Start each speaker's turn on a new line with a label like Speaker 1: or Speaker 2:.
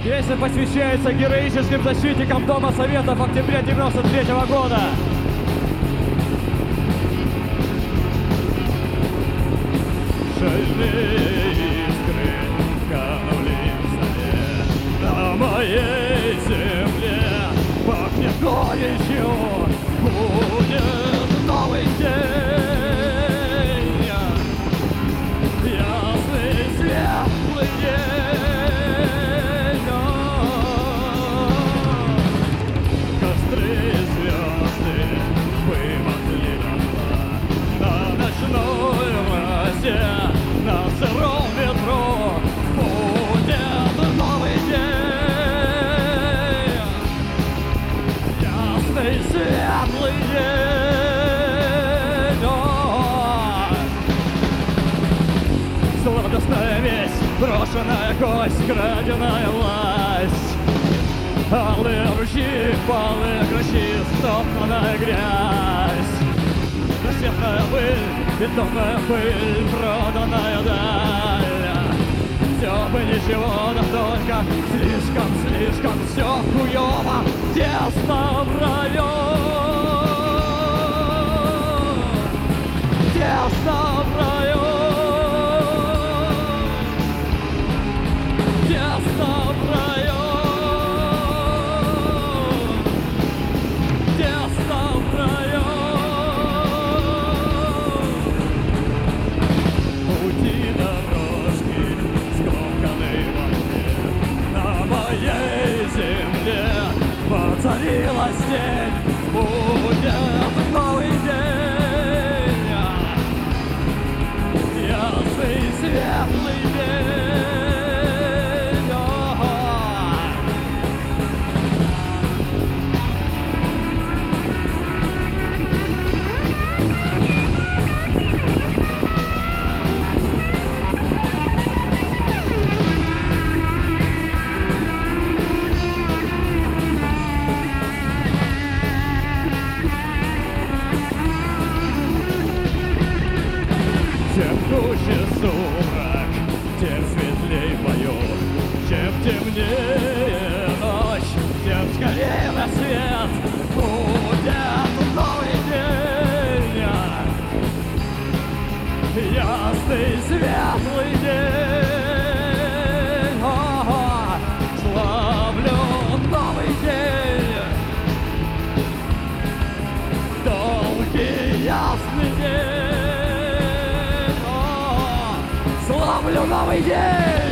Speaker 1: Песня посвящается героическим защитникам Дома Советов октября 93-го года. Шальные искры канули в зале, на моей земле пахнет горечью, будет новый день, ясный светлый день. Костры и звезды вымокли на ночной росе, на сыром ветру будет новый день, ясный светлый день. Сладостная весть, брошенная кость, краденая власть, алые ручьи, полые кращи, стоптанная грязь, рассветная пыль, бетонная пыль, проданная даль. Все бы ничего, но только слишком все хуёво, тесно в раю, тесно в раю, тесно в раю, тесно в раю. Пути дорожки скомканы во тьме, на моей земле воцарилась тень, будет новый день, ясный светлый день. Чем гуще сумрак, тем светлей поет, чем темнее ночь, тем скорее рассвет, будет новый день, ясный светлый день. Славлю новый день, долгий ясный день. Славлю новый день!